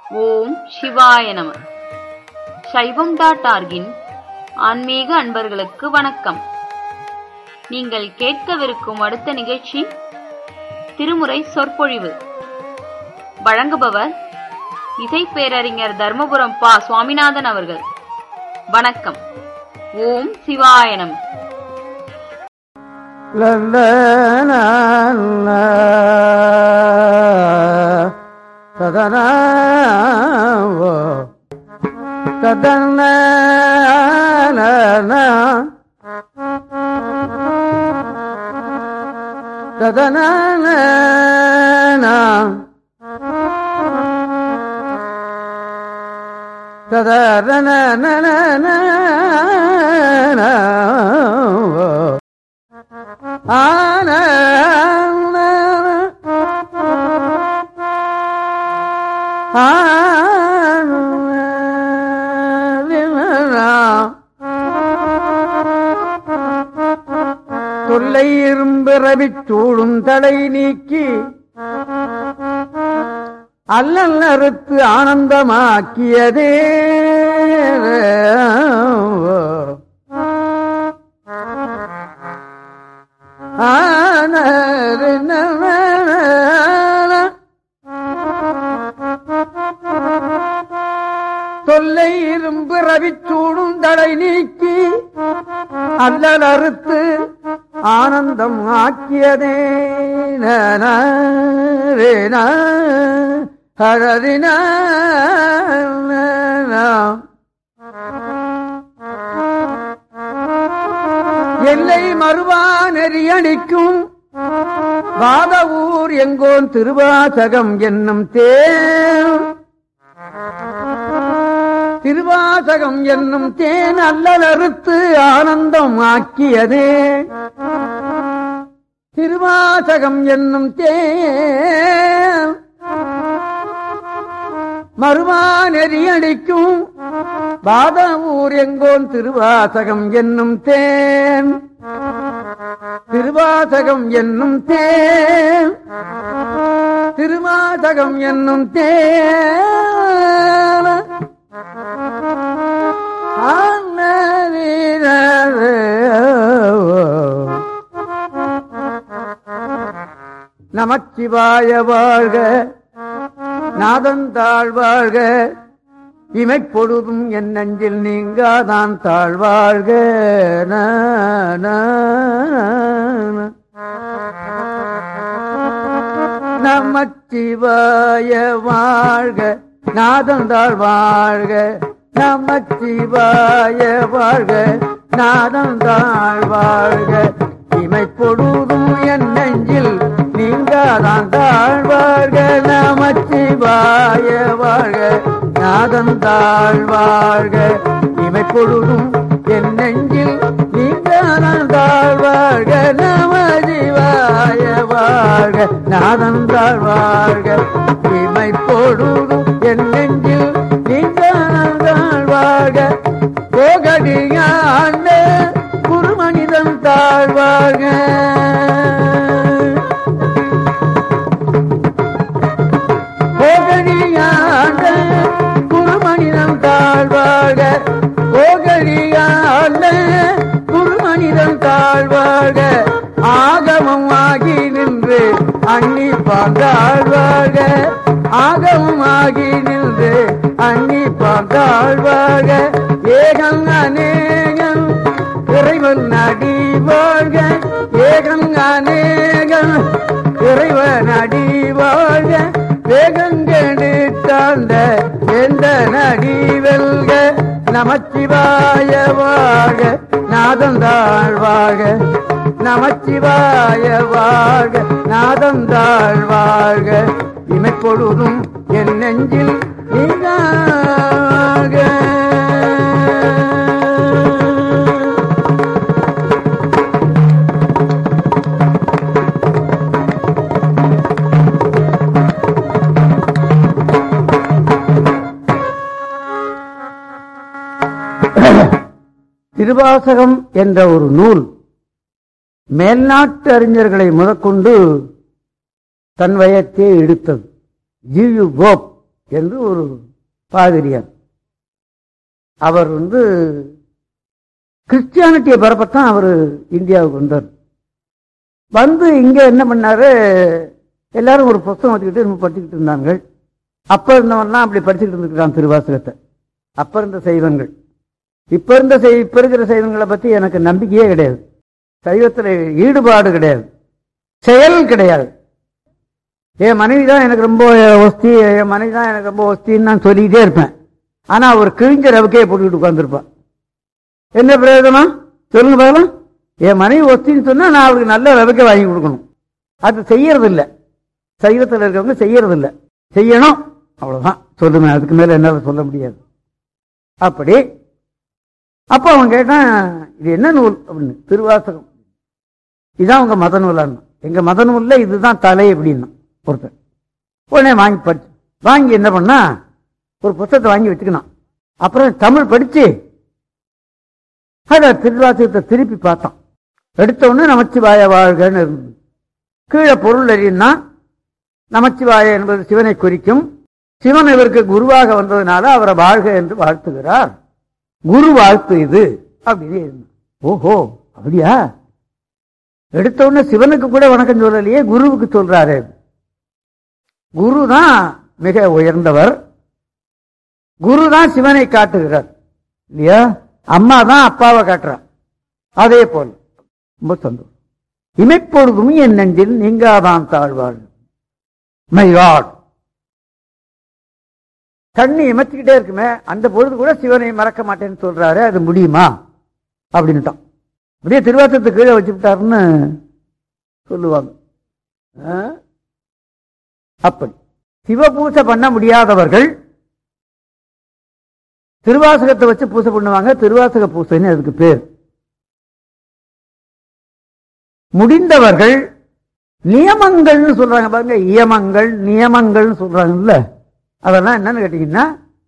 ஓம் சிவாய நம. சைவம்.org-இன் ஆன்மீக அன்பர்களுக்கு வணக்கம். நீங்கள் கேட்கவிருக்கும் அடுத்த நிகழ்ச்சி திருமுறை சொற்பொழிவு. வழங்குபவர் இசை பேரறிஞர் தர்மபுரம் பா. சுவாமிநாதன் அவர்கள். வணக்கம். ஓம் சிவாய நம. ததன ததன ததன ததன ஆன தொல்லை இரும்பிறவிச் சூழும் தடை நீக்கி அல்லல் அறுத்து ஆனந்தமாக்கியதே தொல்லை இரும்பிறவிச் சூடும் தடை நீக்கி அல்லல் அறுத்து ஆனந்தம் ஆக்கியதே ஹரதின எல்லை மறுவா நெறியணிக்கும் வாதவூர் எங்கோன் திருவாசகம் என்னும் தேன் திருவாசகம் என்னும் தேன் அல்லல் அறுத்து ஆனந்தம் ஆக்கியதே. திருவாசகம் என்னும் தேன் மறுவா நெறியடிக்கும் வாதவூர் எங்கோன் திருவாசகம் என்னும் தேன் திருவாசகம் என்னும் தேன் திருவாசகம் என்னும் தேன் நமச்சிவாய வாழ்க, நாதந்தாள் வாழ்க, இமைப்பொழுதும் என் நெஞ்சில் நீங்காதான் தாழ்வாழ்க. நமச்சிவாய வாழ்க, நாதந்தாள் வாழ்க, நமச்சிவாய வாழ்க, நாதந்தாள் வாழ்க, இமைப்பொழுதும் என் நெஞ்சில் நீங்காதான் தாழ்வாழ்க. நமச்சிவாய வாழ்க, நாதந்தாள் வாழ்க, இமைப்பொழுதும் என் நெஞ்சில் நீங்காதான் தாழ்வாழ்க. நமச்சிவாய வாழ்க, நாதந்தாள் வாழ்க, இமைப்பொழுதும் என் நெஞ்சில் நீங்காதான் தாழ்வாழ்க. போகடியாண்ட குருமனிதன் தாழ்வாழ்க. போகடியாண்ட குருமனிதன் தாழ்வாழ்க. போகடியாண்ட குருமனிதன் தாழ்வாழ்க. ஆகமம் ஆகி நின்று அன்னி பார்த்தாழ்வாழ்க. ஆகமம் ஆகி நின்று அன்னி பார்த்தாழ்வாழ்க. ஏகம் அநேகம் இறைவன் அடி வாழ்க. ஏகம் அநேகம் இறைவன் அடி வாழ்க. வேகங்கெடுத்தாண்ட எந்த நடி வெல்க. நமச்சிவாய வாழ்க, நாதந்தாள் வாழ்க, நமச்சிவாய வாழ்க, நாதந்தாள் வாழ்க, இமைப்பொழுதும் என் நெஞ்சில் நீங்காக. திருவாசகம் என்ற ஒரு நூல் மேல்நாட்டு அறிஞர்களை முதற்கொண்டு தன் வயத்தை எடுத்தது. ஜி.யு. போப் என்று ஒரு பாதிரியார். அவர் கிறிஸ்டியானிட்டியை பரப்பத்தான் அவர் இந்தியாவுக்கு வந்தார். வந்து இங்க என்ன பண்ணாரு, எல்லாரும் ஒரு புத்தகம் வச்சுக்கிட்டு படிச்சுக்கிட்டு இருந்தாங்க. அப்ப இருந்தவன்லாம் அப்படி படிச்சுக்கிட்டு இருந்துக்கிறான் திருவாசகத்தை. அப்ப இருந்த சைவங்கள். இப்ப இருக்கிற சைவங்களை பத்தி எனக்கு நம்பிக்கையே கிடையாது. சைவத்துல ஈடுபாடு கிடையாது, செயல் கிடையாது. என் மனைவி தான் எனக்கு ரொம்ப ஒஸ்தி, என் மனைவி தான் எனக்கு ரொம்ப ஒஸ்தின்னு நான் சொல்லிக்கிட்டே இருப்பேன். ஆனா அவர் கிழிஞ்ச ரவுக்கையை போட்டுக்கிட்டு உட்கார்ந்துருப்பான். என்ன பிரயோஜனம் சொல்லுங்க பார்க்கலாம். என் மனைவி ஒஸ்தின்னு சொன்னா நான் அவருக்கு நல்ல ரவுக்கை வாங்கி கொடுக்கணும். அது செய்யறது இல்லை. சைவத்தில் இருக்கவங்க செய்யறது இல்லை. செய்யணும், அவ்வளவுதான் சொல்லுங்க. அதுக்கு மேல என்னால சொல்ல முடியாது. அப்படி அப்ப அவன் கேட்டான், இது என்ன நூல் அப்படின்னு. திருவாசகம். இதுதான் உங்க மத நூலான்னு. எங்க மத நூல்ல இதுதான் தலை அப்படின்னா ஒருத்தர். உடனே வாங்கி படிச்சு, வாங்கி என்ன பண்ணா ஒரு புத்தகத்தை வாங்கி வச்சுக்கணும். அப்புறம் தமிழ் படிச்சு அத திருவாசகத்தை திருப்பி பார்த்தான். எடுத்த உடனே நமச்சிவாய வாழ்கன்னு இருந்தது. கீழே பொருள் அறியுன்னா நமச்சிவாய என்பது சிவனை குறிக்கும். சிவன் இவருக்கு குருவாக வந்ததுனால அவரை வாழ்க என்று வாழ்த்துகிறார். குரு வாழ்த்து இது அப்படின்னு. ஓஹோ, அப்படியா? எடுத்த உடனே சிவனுக்கு கூட வணக்கம் சொல்லலையே, குருவுக்கு சொல்றாரு. குரு தான் மிக உயர்ந்தவர். குரு தான் சிவனை காட்டுகிறார் இல்லையா? அம்மா தான் அப்பாவை காட்டுறார். அதே போல ரொம்ப சந்தோஷம். இமைப்பொழுதும் என் நெஞ்சில் நீங்காதான் தாழ்வாள். மை காட், கண்ணு இமைச்சுக்கிட்டே இருக்குமே, அந்த பொழுது கூட சிவனை மறக்க மாட்டேன்னு சொல்றாரு. அது முடியுமா அப்படின்ட்டான். அப்படியே திருவாசகத்தை கீழே வச்சுக்கிட்டாருன்னு சொல்லுவாங்க. அப்படி சிவபூசை பண்ண முடியாதவர்கள் திருவாசகத்தை வச்சு பூசை பண்ணுவாங்க. திருவாசக பூசைன்னு அதுக்கு பேர். முடிந்தவர்கள் நியமங்கள்னு சொல்றாங்க பாருங்க. இயமங்கள் நியமங்கள்னு சொல்றாங்கல்ல, அதெல்லாம் என்னன்னு கேட்டீங்கன்னா,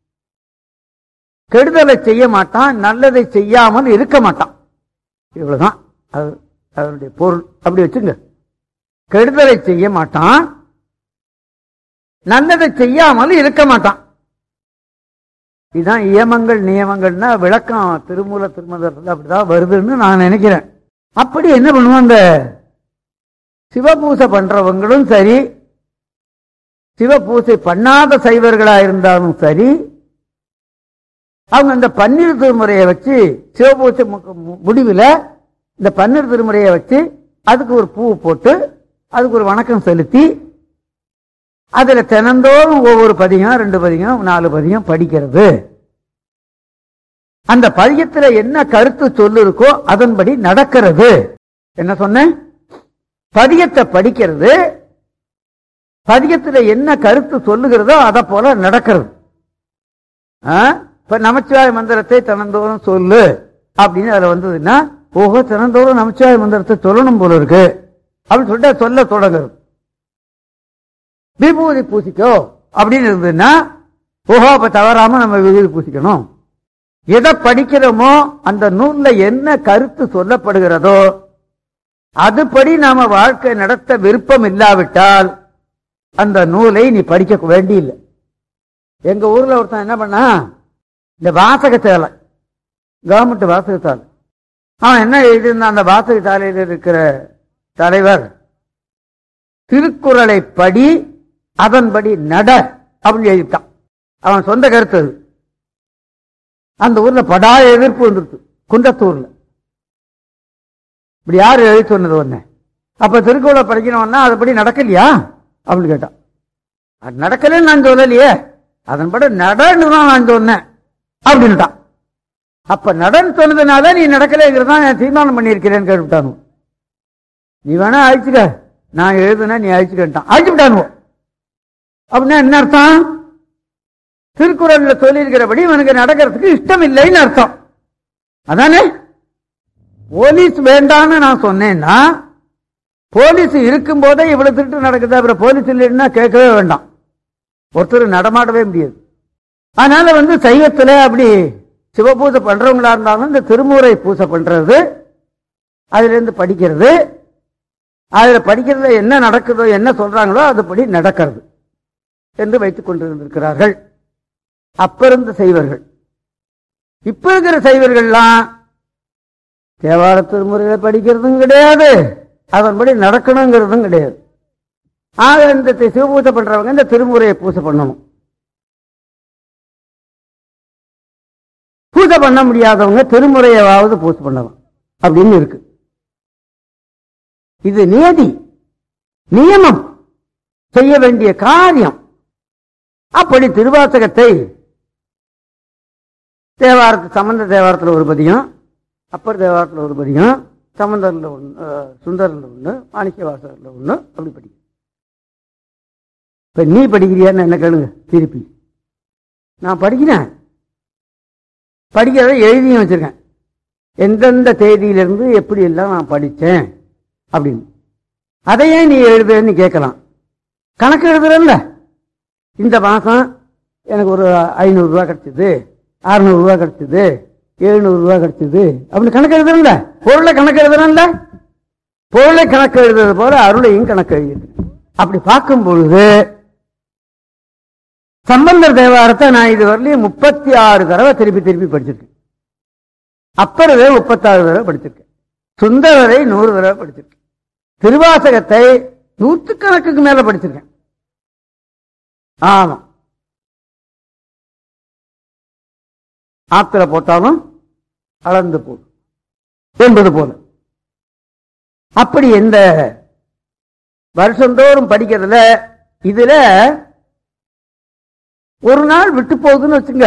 கெடுதலை செய்ய மாட்டான், நல்லதை செய்யாமல் இருக்க மாட்டான். இவ்வளவுதான் அதனுடைய பொருள். அப்படி வச்சுங்க. கெடுதலை செய்ய மாட்டான், நல்லதை செய்யாமல் இருக்க மாட்டான். இதுதான் இயமங்கள் நியமங்கள்னா விளக்கம் திருமூல திருமந்திரத்தில் அப்படிதான் வருதுன்னு நான் நினைக்கிறேன். அப்படி என்ன பண்ணுவாங்க, சிவபூசை பண்றவங்களும் சரி, சிவபூசை பண்ணாத சைவர்களா இருந்தாலும் சரி, அவங்க இந்த பன்னீர் திருமுறையை வச்சு சிவபூசை முடிவில் இந்த பன்னீர் திருமுறையை வச்சு அதுக்கு ஒரு பூ போட்டு அதுக்கு ஒரு வணக்கம் செலுத்தி அதுல தினந்தோறும் ஒவ்வொரு பதிகம், 2 பதிகம், 4 பதிகம் படிக்கிறது. அந்த பதிகத்துல என்ன கருத்து சொல்லு இருக்கோ அதன்படி நடக்கிறது. என்ன சொன்னேன்? பதிகத்தை படிக்கிறது, பதிகத்துல என்ன கருத்து சொல்லுகிறதோ அதை போல நடக்கிறது. இப்ப நமச்சிவாய மந்திரத்தை தினந்தோறும் சொல்லு அப்படின்னு அதுல வந்ததுன்னா, ஓஹோ தினந்தோறும் நமச்சிவாய மந்திரத்தை சொல்லணும் போல இருக்கு அப்படின்னு சொல்லிட்டு சொல்ல தொடங்குறது. விபூதி பூசிக்கோ அப்படின்னு இருந்ததுன்னா, ஓஹோ அப்ப தவறாம நம்ம விபூதி பூசிக்கணும். எதை படிக்கிறோமோ அந்த நூல்ல என்ன கருத்து சொல்லப்படுகிறதோ அதுபடி நாம வாழ்க்கை நடத்த விருப்பம் இல்லாவிட்டால் அந்த நூலை நீ படிக்க வேண்டியில்லை. எங்க ஊர்ல ஒருத்தன் என்ன பண்ணா, இந்த வாசகத்தால, கவர்மெண்ட் வாசகத்தால் அவன் என்ன எழுதியிருந்தான், அந்த வாசகத்தாலையில் இருக்கிற தலைவர் திருக்குறளை படி அதன்படி நட அப்படின்னு எழுதிட்டான். அவன் சொந்த கருத்து. அந்த ஊர்ல படாய எதிர்ப்பு வந்துருக்கு, குன்றத்தூர்ல. இப்படி யாரு எழுதி சொன்னது ஒண்ணு? அப்ப திருக்குறளை படிக்கணும்னா அதுபடி நடக்கலையா அப்படின்னு கேட்டான். அது நடக்கலன்னு நான் சொல்லலையே, அதன்படி நடன்னு தான் நான் சொன்னேன் அப்படின்ட்டான். அப்ப நடன்னு சொன்னதுனால நீ நடக்கலைங்கிறதான் நான் தீர்மானம் பண்ணியிருக்கிறேன்னு கேட்டுவிட்டானு. நீ வேணா அழிச்சுக்க, நான் எழுதுனா நீ அழிச்சுக்கிட்டான், அழிச்சு விட்டானுவோ. அப்படின்னா என்ன அர்த்தம்? திருக்குறள்ல சொல்லி இருக்கிறபடி இவனுக்கு நடக்கிறதுக்கு இஷ்டம் இல்லைன்னு அர்த்தம். அதானே? போலீஸ் வேண்டான்னு நான் சொன்னேன்னா, போலீஸ் இருக்கும் போதே இவ்வளவு திருட்டு நடக்குது, அப்புறம் போலீஸ் இல்லைன்னா கேட்கவே வேண்டாம், ஒருத்தர் நடமாடவே முடியாது. அதனால சைவத்துல அப்படி சிவபூசை பண்றவங்களா இருந்தாலும் இந்த திருமுறை பூசை பண்றது, அதுல இருந்து படிக்கிறது, அதுல படிக்கிறதுல என்ன நடக்குதோ என்ன சொல்றாங்களோ அதுபடி நடக்கிறது. என்று வைத்துக் கொண்டிருந்திருக்கிறார்கள். அப்ப இருந்த சைவர்கள். இப்ப இருக்கிற சைவர்கள்லாம் தேவார திருமுறைகளை படிக்கிறதும் கிடையாது, அதன்படி நடக்கணுங்கிறதும் கிடையாது. ஆக இந்த சிவபூசை பண்றவங்க இந்த திருமுறையை பூசை பண்ணணும். பூஜை பண்ண முடியாதவங்க திருமுறையாவது பூஜை பண்ணலாம் அப்படின்னு இருக்கு. இது நியதி, நியமம், செய்ய வேண்டிய காரியம். அப்படி திருவாசகத்தை தேவாரத்து சம்பந்த தேவாரத்தில் ஒரு பதியம், அப்பர் தேவாரத்தில் ஒரு பதியம், சம்பந்தர்ல ஒண்ணு, சுந்தரில் ஒண்ணு, மாணிக்க வாசகர்ல ஒண்ணு, அப்படி படிக்க. இப்ப நீ படிக்கிறியான்னு என்ன கேளுங்க திருப்பி. நான் படிக்கிறேன், படிக்கிறத எழுதியும் வச்சிருக்கேன், எந்தெந்த தேதியிலிருந்து எப்படி எல்லாம் நான் படித்தேன் அப்படின்னு. அதையே நீ எழுதுன்னு கேட்கலாம். கணக்கு எழுதுறல்ல, இந்த மாசம் எனக்கு ஒரு 500 ரூபாய் கிடைச்சது, 600 ரூபாய் கிடைச்சது, 700 ரூபாய் கிடைச்சது அப்படின்னு கணக்கு எழுதுறல்ல. பொருளை கணக்கு எழுதுறல்ல, பொருளை கணக்கு எழுதுறது போல அருளையும் கணக்கு எழுது. அப்படி பார்க்கும் பொழுது சம்பந்தர் தேவாரத்தை நான் இது வரலையும் 36 தடவை திருப்பி திருப்பி படிச்சிருக்கேன். அப்பரவே 36 தடவை படிச்சிருக்கேன். சுந்தரரை 100 தடவை படிச்சிருக்கேன். திருவாசகத்தை 100கணக்குக்கு மேல படிச்சிருக்கேன். ஆமா, ஆத்திர போட்டாலும் அளந்து போடும் என்பது போல. அப்படி இந்த வருஷந்தோறும் படிக்கிறதுல இதுல ஒரு நாள் விட்டு போகுதுன்னு வச்சுங்க,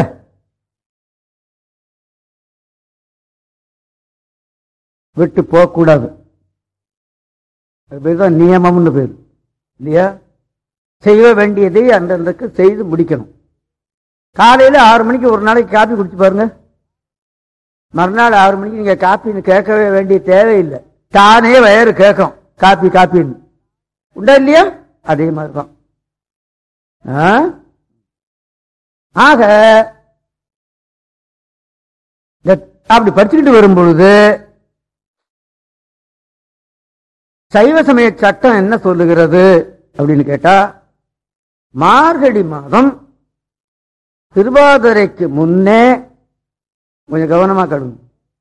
விட்டு போக கூடாது. அது பேர் தான் நியமம்னு பேர் இல்லையா? செய்ய வேண்டியதை அந்தந்தக்கு செய்து முடிக்கணும். காலையில 6 மணிக்கு ஒரு நாளைக்கு காப்பி குடிச்சு பாருங்க, மறுநாள் 6 மணிக்கு நீங்க காப்பின்னு கேட்கவே வேண்டிய தேவையில்லை, தானே வயிறு கேட்கும் காப்பி காப்பின்னு. உண்டா இல்லையா? அதே மாதிரிதான். ஆக அப்படி படிச்சுக்கிட்டு வரும் பொழுது சைவ சமய சட்டம் என்ன சொல்லுகிறது அப்படின்னு கேட்டா, மார்கழி மாதம் திருவாதிரைக்கு முன்னே கொஞ்சம் கவனமா கடுங்க,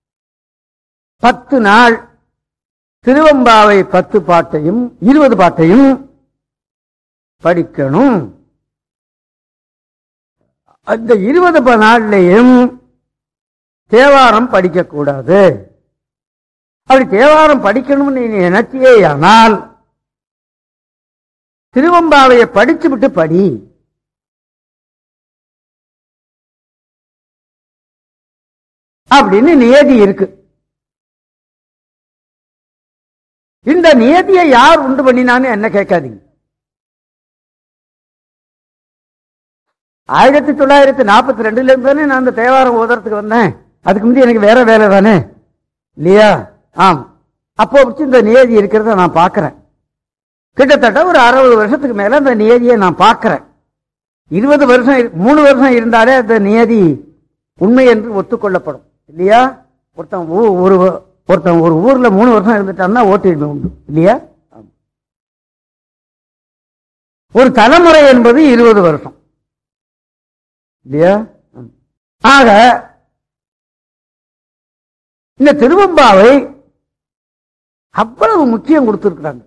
10 நாள் திருவம்பாவை 10 பாட்டையும் 20 பாட்டையும் படிக்கணும். அந்த 20 நாள்லையும் தேவாரம் படிக்கக்கூடாது. அப்படி தேவாரம் படிக்கணும்னு நீ நினைச்சியே ஆனால் திருவம்பாவையை படிச்சு விட்டு படி. அப்படின்னு நியதி இருக்கு. இந்த நியதியை யார் உண்டு பண்ணினான்னு என்ன கேட்காதீங்க. 1942 இருந்து தானே நான் அந்த தேவாரம் ஓதுறதுக்கு வந்தேன். அதுக்கு முந்தைய எனக்கு வேற வேலை தானே இல்லையா? ஆம். அப்போ இந்த நியதி இருக்கிறத நான் பார்க்கிறேன். கிட்டத்தட்ட ஒரு 60 வருஷத்துக்கு மேல அந்த நியதியை நான் பார்க்கிறேன். 20 வருஷம் 3 வருஷம் இருந்தாலே அந்த நியதி உண்மை என்று ஒத்துக்கொள்ளப்படும் இல்லையா? ஒருத்தன் ஒரு ஊர்ல 3 வருஷம் இருந்துட்டான்னா ஓட்டு உண்டு இல்லையா? ஒரு தலைமுறை என்பது 20 வருஷம் இல்லையா? ஆக இந்த திருவம்பாவை அவ்வளவு முக்கியம் கொடுத்திருக்கிறாங்க.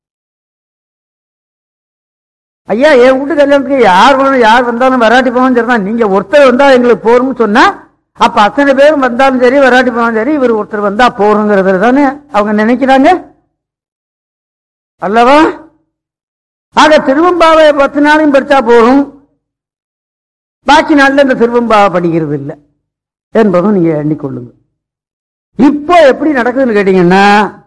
ஐயா, என் வீட்டு கல்யாணத்துக்கு யார் வந்தாலும் வராட்டி போனாலும் சரிதான், நீங்க ஒருத்தர் வந்தா எங்களுக்கு போறோம்னு சொன்னா அப்ப அத்தனை பேரும் வந்தாலும் சரி வராட்டி போனாலும் சரி இவர் ஒருத்தர் வந்தா போறோங்கிறது தானே அவங்க நினைக்கிறாங்க அல்லவா? ஆக திருவம்பாவை 10 நாளையும் படிச்சா போகும், பாக்கி நாள்ல இந்த திருவம்பாவை படிக்கிறது இல்லை என்பதும் நீங்க எண்ணிக்கொள்ளுங்க. இப்போ எப்படி நடக்குதுன்னு கேட்டீங்கன்னா,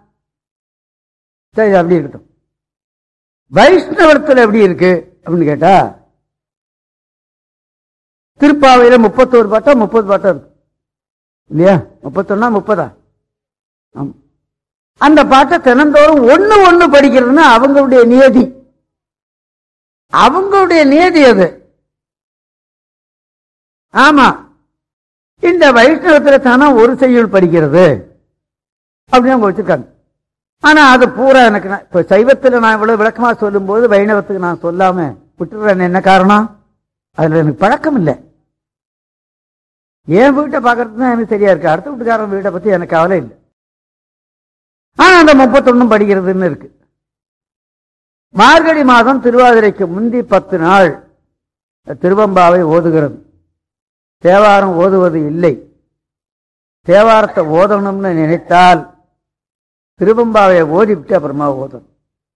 சரி அப்படி இருக்கட்டும். வைஷ்ணவத்தில் எப்படி இருக்கு அப்படின்னு கேட்டா, திருப்பாவையில 31 பாட்டா 30 பாட்டா இருக்கு இல்லையா? 31 30. அந்த பாட்டை தினந்தோறும் ஒண்ணு படிக்கிறதுன்னா அவங்களுடைய நியதி, அவங்களுடைய நியதி அது. ஆமா, இந்த வைஷ்ணவத்துல தானே ஒரு செய்யுள் படிக்கிறது அப்படின்னு அவங்க வச்சிருக்காங்க. ஆனா அது பூரா எனக்கு இப்ப சைவத்துல நான் இவ்வளவு விளக்கமா சொல்லும் போது வைணவத்துக்கு நான் சொல்லாம விட்டுறேன். என்ன காரணம்? அதுல எனக்கு பழக்கம் இல்லை. என் வீட்டை பார்க்கறது தான் எனக்கு சரியா இருக்கு. அடுத்த வீட்டுக்காரன் வீட்டை பத்தி எனக்கு கவலை இல்லை. ஆனா அந்த 31 படிக்கிறதுன்னு இருக்கு. மார்கழி மாதம் திருவாதிரைக்கு முந்தி 10 நாள் திருவம்பாவை ஓதுகிறது. தேவாரம் ஓதுவது இல்லை. தேவாரத்தை ஓதணும்னு நினைத்தால் திருவம்பாவை ஓதிவிட்டு அப்புறமா ஓதணும்.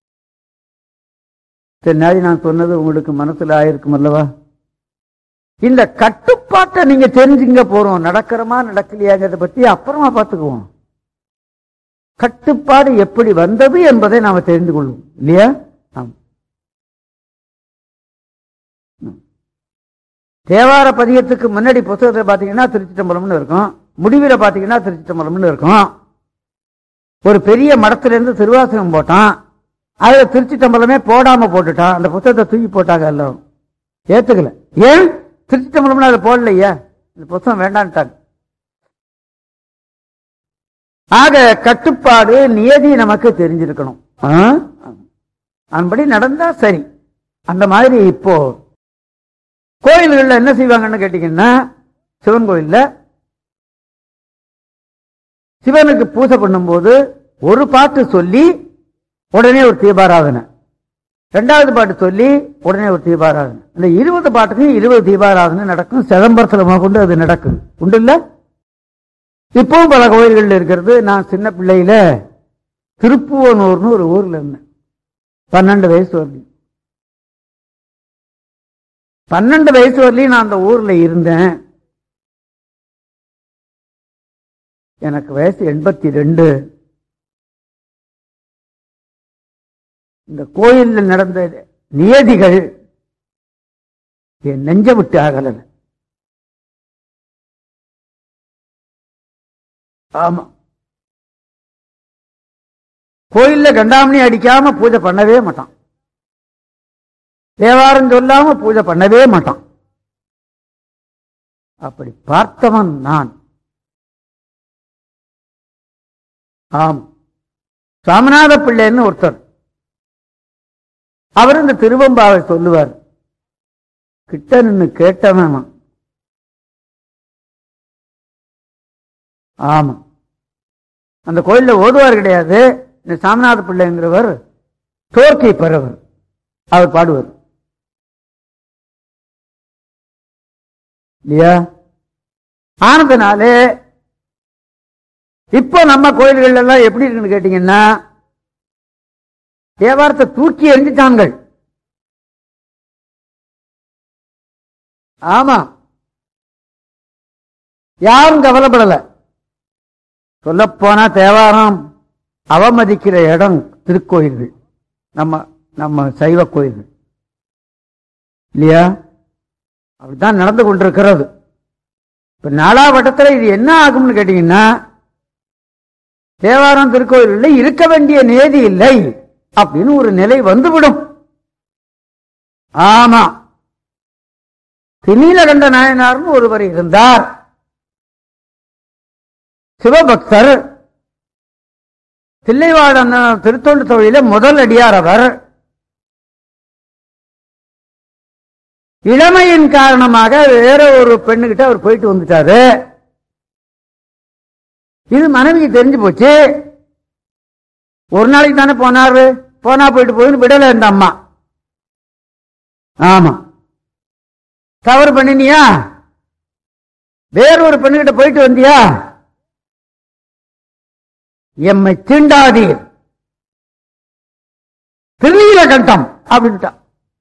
தென்னாடி நான் சொன்னது உங்களுக்கு மனசுல ஆயிருக்கும் அல்லவா? இந்த கட்டுப்பாட்டை நீங்க தெரிஞ்சுங்க போறோம். நடக்கிறமா நடக்கலையாங்கிறத பத்தி அப்புறமா பார்த்துக்குவோம். கட்டுப்பாடு எப்படி வந்தது என்பதை நாம தெரிந்து கொள்வோம் இல்லையா? தேவார பதியத்துக்கு முன்னாடி புத்தகத்தை பாத்தீங்கன்னா திருச்சிட்டம்பலம்னு இருக்கும். முடிவில பாத்தீங்கன்னா திருச்சிட்டம்பலம்னு இருக்கும். ஒரு பெரிய மடத்திலிருந்து திருவாசகம் போட்டான். அதுல திருச்சிட்டம்பலமே போடாம போட்டுட்டான். அந்த புத்தகத்தை தூக்கி போட்டாங்க. எல்லாரும் ஏத்துக்கல. ஏன்? திருச்சிட்டம்பலம்னு அதை போடலையா? இந்த புத்தகம் வேண்டான்ட்டாங்க. ஆக கட்டுப்பாடு நியதி நமக்கு தெரிஞ்சிருக்கணும். அதன்படி நடந்தா சரி. அந்த மாதிரி இப்போ கோயில்கள்ல என்ன செய்வாங்கன்னு கேட்டீங்கன்னா, சிவன் கோயில்ல சிவனுக்கு பூஜை பண்ணும்போது ஒரு பாட்டு சொல்லி உடனே ஒரு தீபாராதனை, 2வது பாட்டு சொல்லி உடனே ஒரு தீபாராதனை. இந்த 20 பாட்டுக்கும் 20 தீபாராதனை நடக்கும். சிதம்பரத்துல கொண்டு அது நடக்குது. உண்டு இல்ல? இப்பவும் பல கோயில்கள் இருக்கிறது. நான் சின்ன பிள்ளையில திருப்புவனூர்னு ஒரு ஊர்ல இருந்தேன். 12 வயசு வரலையும் 12 வயசு வரலையும் நான் அந்த ஊர்ல இருந்தேன். எனக்கு வயசு 82. இந்த கோயிலில் நடந்த நியதிகள் என் நெஞ்ச விட்டு ஆகல. ஆமா, கோயில்ல கண்டாமணி அடிக்காம பூஜை பண்ணவே மாட்டான். தேவாரம் சொல்லாம பூஜை பண்ணவே மாட்டான். அப்படி பார்த்தவன் நான். ஆம், சாமிநாத பிள்ளைன்னு ஒருத்தர். அவர் இந்த திருவம்பாவை சொல்லுவார். கிட்ட நின்று கேட்டவன். ஆமா, அந்த கோயில்ல ஓதுவார் கிடையாது. இந்த சாமிநாத பிள்ளைங்கிறவர் தோற்கை பெறவர். அவர் பாடுவார் இல்லையா? ஆனதுனாலே இப்போ நம்ம கோயில்கள் எல்லாம் எப்படி இருக்குன்னு கேட்டீங்கன்னா, தேவாரத்தை தூக்கி எறிஞ்சிட்டாங்க. ஆமா, யாரும் கவலைப்படல. சொல்ல போனா தேவாரம் அவமதிக்கிற இடம் திருக்கோயில்கள், நம்ம சைவ கோயில்கள் இல்லையா? அப்படித்தான் நடந்து கொண்டிருக்கிறது. இப்ப 4ஆம் வட்டத்தில் இது என்ன ஆகும்னு கேட்டீங்கன்னா, தேவாரம் திருக்கோயில்களில் இருக்க வேண்டிய நியதி இல்லை அப்படின்னு ஒரு நிலை வந்துவிடும். ஆமா, திணிலகண்ட நாயனார்னு ஒருவர் இருந்தார். சிவபக்தர், தில்லைவாழ் திருத்தொண்டு தொழில முதல் அடியார் அவர். இளமையின் காரணமாக வேற ஒரு பெண்ணுகிட்ட அவர் போயிட்டு வந்துட்டாரு. இது மனைவிக்கு தெரிஞ்சு போச்சு. ஒரு நாளைக்கு தானே போனாரு, போனா போயிட்டு போயின்னு விடல இந்த அம்மா. ஆமா, தவறு பண்ணினியா? வேறொரு பெண்ணுகிட்ட போயிட்டு வந்தியா? எம்மை தீண்டாதீர், திருநீலகண்டம் அப்படின்ட்டா.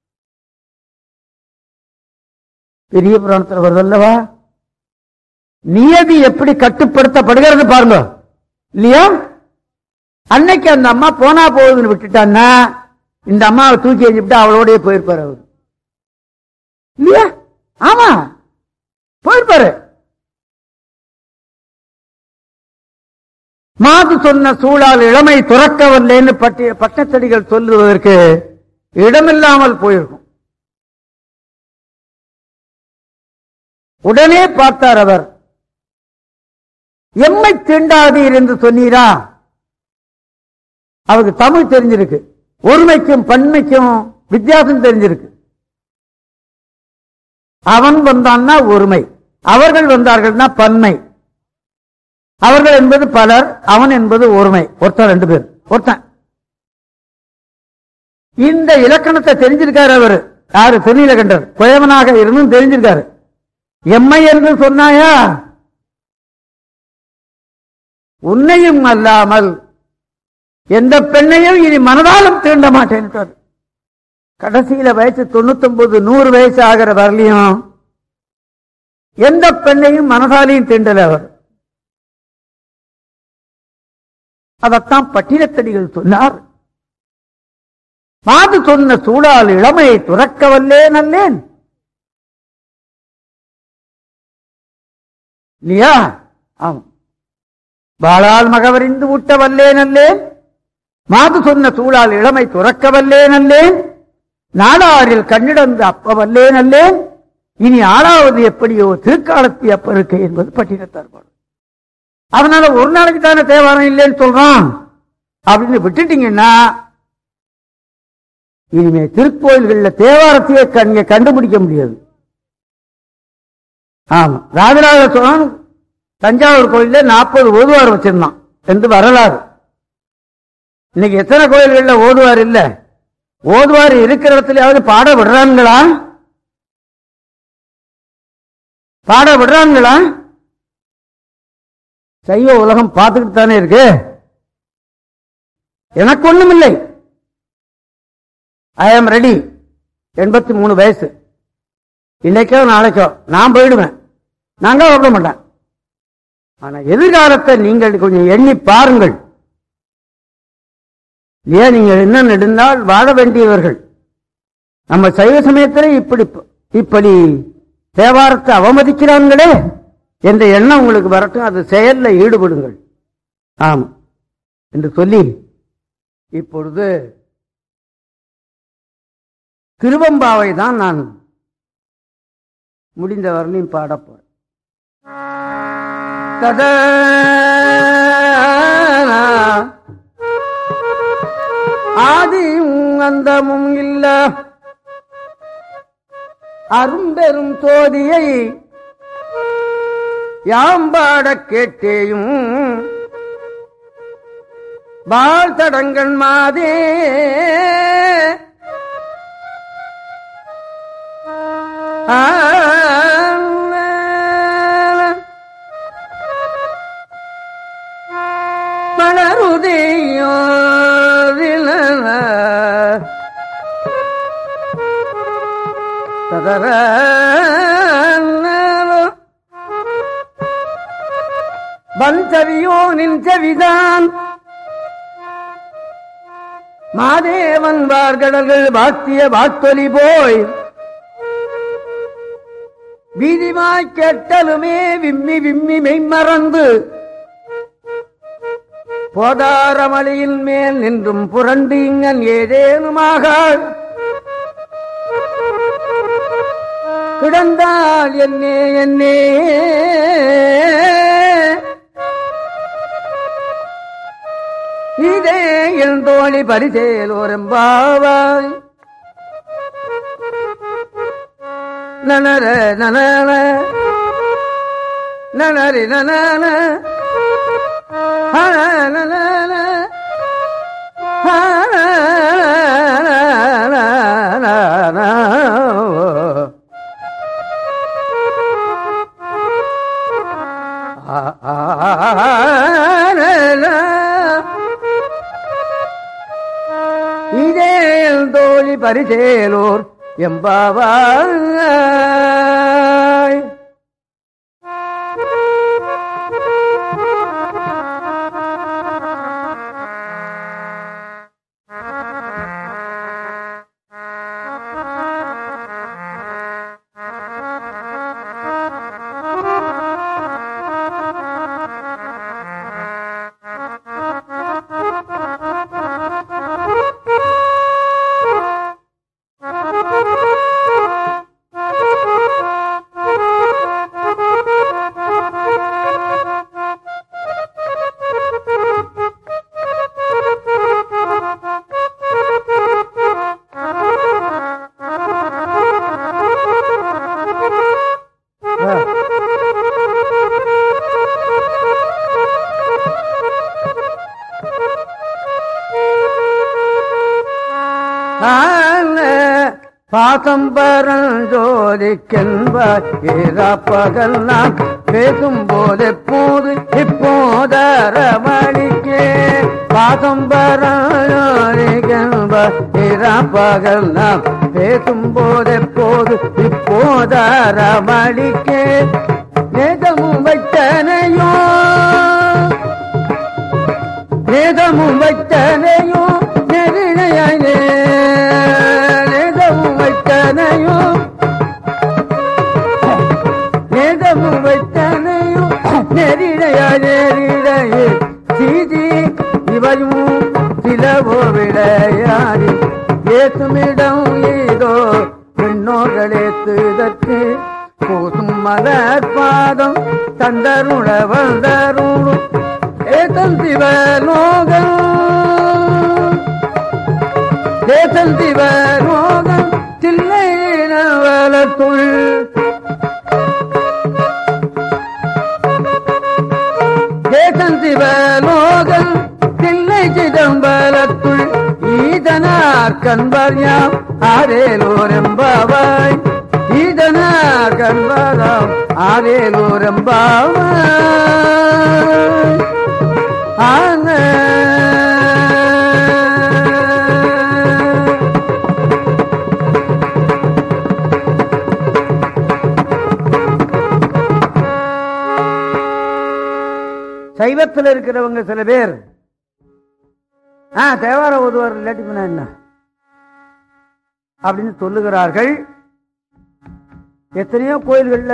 பெரிய புராணத்தில் வருதல்லவா? நியதி எப்படி கட்டுப்படுத்தப்படுகிறது பாருங்க இல்லையா? அன்னைக்கு அந்த அம்மா போனா போகுதுன்னு விட்டுட்டான்னா, இந்த அம்மாவை தூக்கி எறிஞ்சுட்டு அவளோடய போயிருப்பாரு அவரு இல்லையா? ஆமா, போயிருப்பாரு. மாது சொன்ன சூழால் இளமை துறக்கவில்லைன்னு பட்டத்தடிகள் சொல்லுவதற்கு இடமில்லாமல் போயிருக்கும். உடனே பார்த்தார் அவர். எம்மை தீண்டாதீர் என்று சொன்னீரா? அவருக்கு தமிழ் தெரிஞ்சிருக்கு, ஒருமைக்கும் பன்மைக்கும் வித்தியாசம் தெரிஞ்சிருக்கு. அவன் வந்தான்னா ஒருமை, அவர்கள் வந்தார்கள்னா பன்மை. அவர்கள் என்பது பலர், அவன் என்பது ஒருமை. ஒருத்தன், ரெண்டு பேர், ஒருத்தன். இந்த இலக்கணத்தை தெரிஞ்சிருக்காரு அவர். யாரு? திருநீலகண்டர். குயவனாக இருந்தும் தெரிஞ்சிருக்காரு. எம்மை என்று சொன்னாயா, உன்னையும் அல்லாமல் எந்த பெண்ணையும் இனி மனதாலும் தீண்ட மாட்டேன். கடைசியில வயசு 99 100 வயசு ஆகிற வரலையும் எந்த பெண்ணையும் மனதாலையும் தீண்டல அவர். அதத்தான் பட்டினத்தடிகள் சொன்னார். மாது சொன்ன சூழால் இளமையை துறக்க வல்லேன் அல்லேன். இல்லையா? ஆமா. வாழால் மகவறிந்து ஊட்ட வல்லேன் அல்லேன். மாது சொன்ன சூழால் இளமை துறக்க வல்லேன் அல்லேன். நாடாரில் கண்ணிடந்து அப்ப வல்லேன் அல்லேன். இனி ஆளாவது எப்படியோ திருக்காலத்தி அப்ப இருக்க என்பது பட்டினத்தார் பாடல். அதனால ஒரு நாளைக்கு தானே தேவாரம் இல்லைன்னு சொல்றான் அப்படின்னு விட்டுட்டீங்கன்னா இனிமே திருக்கோயில்களில் தேவாரத்தையே கண்டுபிடிக்க முடியாது. ஆமா, ராஜராஜ சோழன் தஞ்சாவூர் கோயில 40 ஓதுவார் வச்சிருந்தான் என்று வரலாறு. இன்னைக்கு எத்தனை கோயில்கள்ல ஓதுவார் இல்ல? ஓதுவார் இருக்கிற இடத்துலயாவது பாட விடுறாங்களா? பாட விடுறாங்களா? சைவ உலகம் பார்த்துக்கிட்டு தானே இருக்கு. எனக்கு ஒண்ணும் இல்லை. ஐ ஆம் ரெடி. 83 வயசு. இன்னைக்கோ நாளைக்கோ நான் போயிடுவேன். நாங்க விட மாட்டேன். ஆனா எதிர்காலத்தை நீங்கள் கொஞ்சம் எண்ணி பாருங்கள். ஏன் நீங்கள் என்ன நெடுந்தால் வாழ வேண்டியவர்கள். நம்ம சைவ சமயத்தில் இப்படி தேவாரத்தை அவமதிக்கிறாங்களே என்ற எண்ணம் உங்களுக்கு வரட்டும். அது செயல்ல ஈடுபடுங்கள். ஆமா என்று சொல்லி இப்பொழுது திருவம்பாவை தான் நான் முடிந்த வரலையும் பாடப்போறேன். ஆதியும் அந்தமும் இல்ல அரும்பெரும் சோதியை யாம்பாட கேட்டேயும் வாழ்த்தடங்கள் மாதே மலருதையோ ததர வல்சவியோ நின் செவிதான் மாதேவன் வார்கடல்கள் வாத்திய வாத்தொலி போய் வீதிமாய் கேட்டலுமே விம்மி விம்மி மெய்மறந்து போதாரமலையின் மேல் நின்றும் புரண்டு இங்கன் ஏதேனுமாக கிடந்தால் என்னே என்னே இதே என் தோழி பரிசேலோரெம்பாவாய் நனர நனன நனரி நனன ஹனன இதே தோழி பரிசேலோர் எம்பாவாய். பாசம்பரன் ஜோதிக்கென்பார் பகல் நாம் பேசும் போது எப்போது இப்போதரமணிக்கே பாசம்பரன் ஜோதிக்கென்பார் பகல் நாம் பேசும் போது எப்போது இப்போதரமணிக்கே நேதமும் வைத்தனையோ நேதமும் வைத்தனையோ நெறிழையே நேதமும் வைத்தனையோ நேதமும் வைத்தனையோ நெறிழையா நெறிழையே சீதி இவையும் சிலவோ விளையாடி ஏசுமிடம் ஏதோ பெண்ணோர்களேத்துதற்கு பூசும் மலர் பாதம் தந்தருண வந்தருணும் ஏதன் சிவலோகம் ஏதன் சிவலோகம் தில்லை நவலத்துள் ஏதன் சிவலோகம் தில்லை சிதம்பலத்துள் ஈதனார் கண்பர்யாம் ஆரேலோரெம்பாவாய் ஈதனார் கண்பராம் ஆரேலோரெம்பாவாய் சைவத்தில் இருக்கிறவங்க சில பேர் தேவார ஓதுவார் இல்லாட்டி என்ன அப்படின்னு சொல்லுகிறார்கள். எத்தனையோ கோயில்கள்ல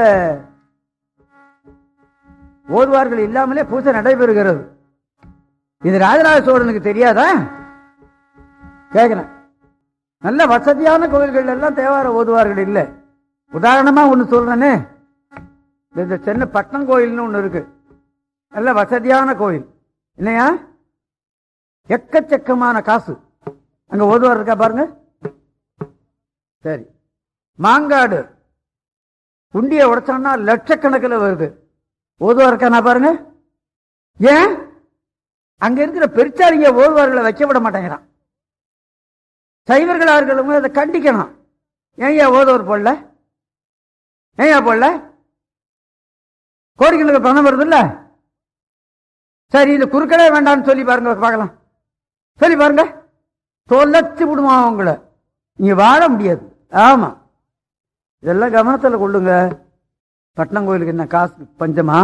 ஓதுவார்கள் இல்லாமலே பூஜை நடைபெறுகிறது. இது ராஜராஜ சோழனுக்கு தெரியாதா கேக்குறேன். நல்ல வசதியான கோயில்கள் எல்லாம் தேவார ஓதுவார்கள் இல்லை. உதாரணமா ஒண்ணு சொல்றேனே, இந்த சென்னை பட்னம் கோயில்னு ஒண்ணு இருக்கு, நல்ல வசதியான கோயில் இல்லையா, எக்கச்சக்கமான காசு. அங்க ஓதுவார் இருக்கா பாருங்க. சரி, மாங்காடு உண்டிய உடைச்சான்னா லட்சக்கணக்கில் வருது, ஓதுவார் இருக்கானா பாருங்க. ஏன் அங்க இருக்கிற பெருச்சாலிங்க ஓதுவார்களை வைக்க விட மாட்டேங்கிறான். சைவர்களா இருக்கிறவங்க அதை கண்டிக்கணும். ஏன் ஓதுவார் போடல, ஏன் போடல, கோடிக்கணக்கு பணம் வருது இல்ல. சரி, இது குறுக்கடே வேண்டாம்னு சொல்லி பாருங்க, பார்க்கலாம், சொல்லி பாருங்க, தொலைச்சு விடுவான் அவங்கள, நீங்க வாழ முடியாது. ஆமா, இதெல்லாம் கவனத்தில் கொள்ளுங்க. பட்னம் கோயிலுக்கு என்ன காசு பஞ்சமா,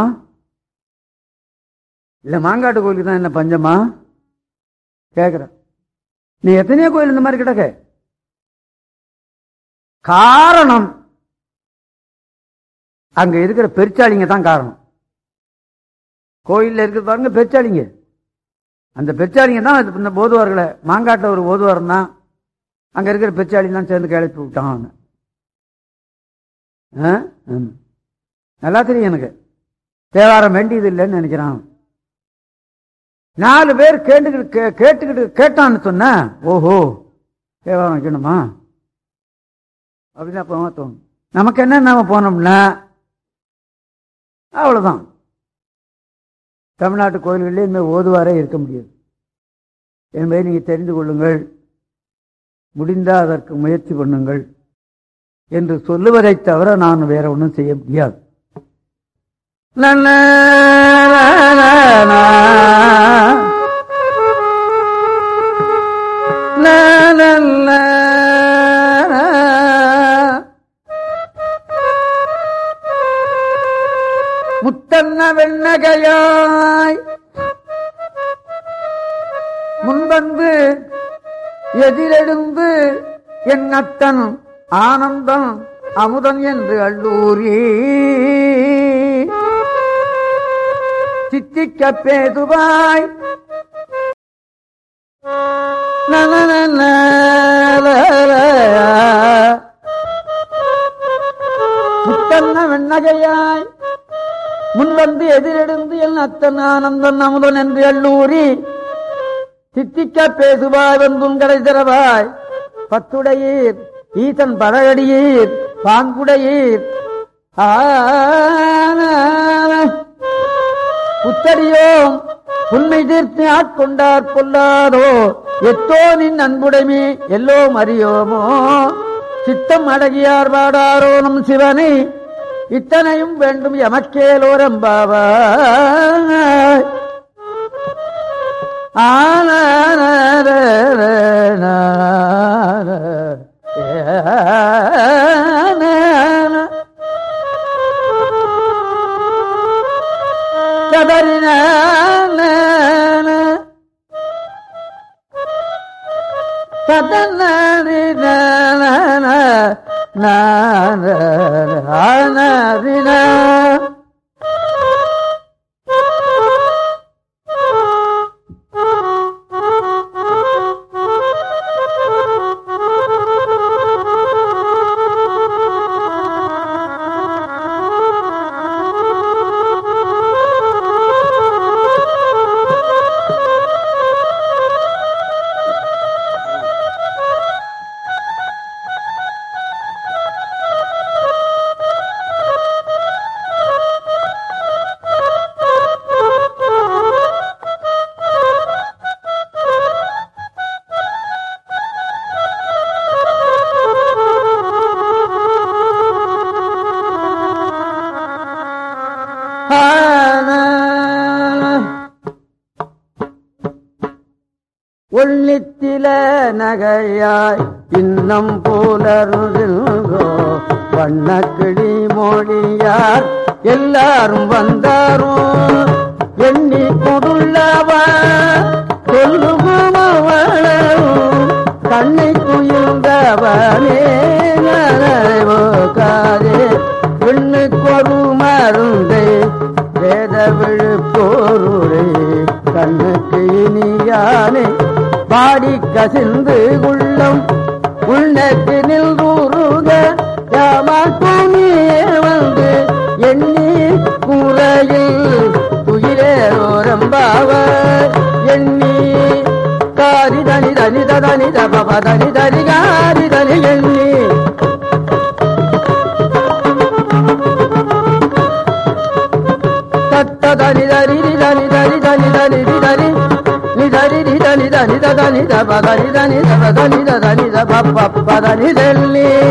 இல்ல மாங்காட்டு கோயிலுக்கு தான் என்ன பஞ்சமா கேக்குற. நீ எத்தனையோ கோயில் இந்த மாதிரி கிடக்க. காரணம் அங்க இருக்கிற பெருச்சாளிங்க தான் காரணம். கோயில்ல இருக்கிற பாருங்க பெருச்சாளிங்க, அந்த பெருச்சாளிங்க தான் இந்த ஓதுவார்களை, மாங்காட்டில் ஒரு ஓதுவார் தான், அங்க இருக்கிற பெருச்சாளி தான் சேர்ந்து கிளப்பி விட்டான். நல்லா தெரியும் எனக்கு, தேவாரம் வேண்டியது இல்லைன்னு நினைக்கிறான். 4 பேர் கேட்டுக்கிட்டு கேட்டான்னு சொன்ன, ஓஹோ தேவாரம் வைக்கணுமா அப்படின்னா போக தோணும். நமக்கு என்ன, நாம போனோம்னா அவ்வளவுதான். தமிழ்நாட்டு கோயில்களிலே இனிமேல் ஓதுவாரே இருக்க முடியாது என்பதை நீங்க தெரிந்து கொள்ளுங்கள். முடிந்தால் அதற்கு முயற்சி பண்ணுங்கள் என்று சொல்லுவதை தவிர நான் வேற ஒன்றும் செய்ய முடியாது. முத்தன்ன வெண்ணகையாய் முன்வந்து எதிரெழுந்து என் அத்தன் ஆனந்தம் அமுதன் என்று அள்ளூரி சித்திக்க பேதுவாய் முத்தன்ன வெண்ணகையாய் முன்வந்து எதிரெழுந்து என் அத்தன் ஆனந்தன் அமுதன் என்று அள்ளூரி சித்திக்க பேசுவாய் வந்துங்கடை திறவாய் பத்துடையீர் ஈசன் பதகடியீர் பாங்குடையீர் புத்தடியோம் உண்மை தீர்த்து ஆட்கொண்டார் பொல்லாதோ எத்தோ நின் அன்புடைமை எல்லோம் அறியோமோ சித்தம் அடகியார் பாடாரோ நம் சிவனை இத்தனையும் வேண்டும் எமக்கேலோரம்பாவாய். கதறின ஒள்ளித்தில நகையாய் இன்னம் போலருதில்கோ வண்ணக்கிளி மொழியார் எல்லாரும் வந்தாரோ எண்ணி கொடுள்ளவா சொல்லுமவளும் கண்ணை குயிர்ந்தவனே காதே பெண்ணுக்கொரு மருந்தை வேத விழுப்போருளை கண்ணுக்கு இனியானே பாடி கசிந்து உள்ளம் உள்நக்கு நில்றுக யாமாக்குனியே வந்து எண்ணி கூரையில் துயிலேரோரம்பாவ எண்ணி காரி தனி தனி தனி தப தனி தனி காரி தனி எண்ணி தத்த தனி தரி தனி தனி தனி தனி தனி நிதரி நிதனி தனி தனி தப தனி தனி தப தனி தனி தப பப்ப தனி தெல்லி